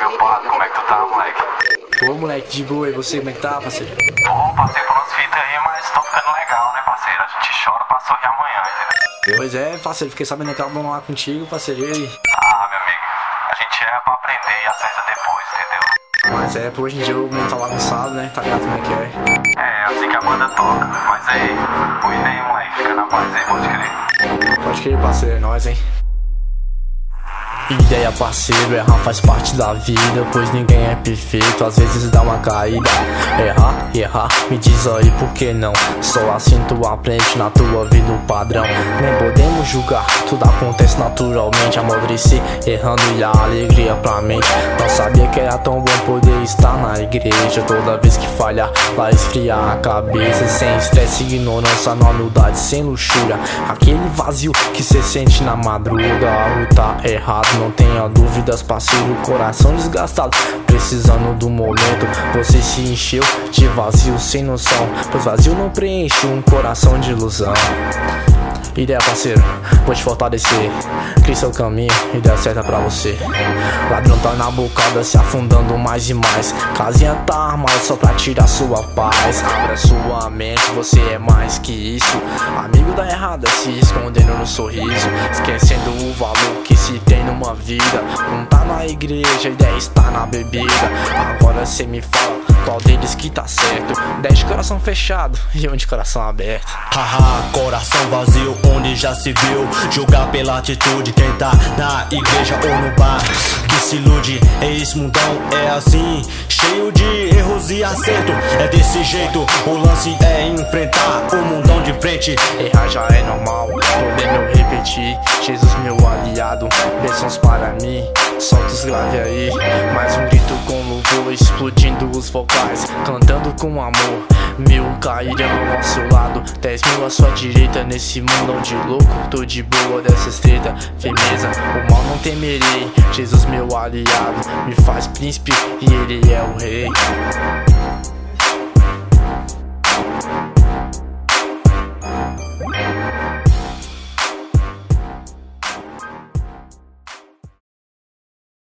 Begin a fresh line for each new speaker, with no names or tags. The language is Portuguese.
meu pato, como é que tu tá, moleque?
Ô moleque, de boa, e você, como é que tá, parceiro?
Pô, passei por umas fitas aí, mas tô ficando legal, né, parceiro? A gente chora pra sorrir amanhã, entendeu?
Pois é, parceiro, fiquei sabendo que acabam lá contigo, parceiro, e aí?
Ah, meu amigo, a gente é pra aprender e acerta depois, entendeu?
Mas é, por hoje em dia o mundo tá bagunçado, né? Tá ligado como é que é?
É, assim que a banda toca. Mas aí, cuida aí, moleque, fica na paz aí, pode crer.
Pode crer, parceiro, é nóis, hein? Ideia, parceiro, errar faz parte da vida, pois ninguém é perfeito, às vezes dá uma caída. Errar, me diz aí por que não? Só assim tu aprende na tua vida o padrão. Nem podemos julgar, tudo acontece naturalmente. Amadurecer, errando e a alegria pra mente. Não sabia que era tão bom poder estar na igreja. Toda vez que falhar, lá esfriar a cabeça. Sem estresse, ignorância, na humildade, sem luxúria. Aquele vazio que cê sente na madruga. Algo tá errado, não tenha dúvidas, parceiro, coração desgastado, precisando do momento. Você se encheu de vazio sem noção, pois vazio não preenche um coração de ilusão. Ideia, parceiro, vou te fortalecer. Crie seu caminho, ideia certa pra você. Ladrão tá na bocada, se afundando mais e mais. Casinha tá armada só pra tirar sua paz. Abra sua mente, você é mais que isso. Amigo da errada, se escondendo no sorriso, esquecendo o valor que se tem numa vida. Um tá na igreja, a ideia está na bebida. Agora cê me fala, qual deles que tá certo? 10 de coração fechado e 1 de coração aberto.
Haha, coração vazio, onde já se viu julgar pela atitude quem tá na igreja ou no bar. Que se ilude, esse mundão é assim, cheio de erros e acerto. É desse jeito, o lance é enfrentar o mundão de frente.
Errar já é normal, podendo eu repetir. Jesus meu aliado, bênçãos para mim. Solta os grave aí, mais um grito com louvor, explodindo os vocais, cantando com amor. 1000 cairão ao seu lado, 10 mil à sua direita. Nesse mundão de louco, tô de boa dessa estreita firmeza, o mal não temerei. Jesus meu aliado, me faz príncipe e ele é o rei.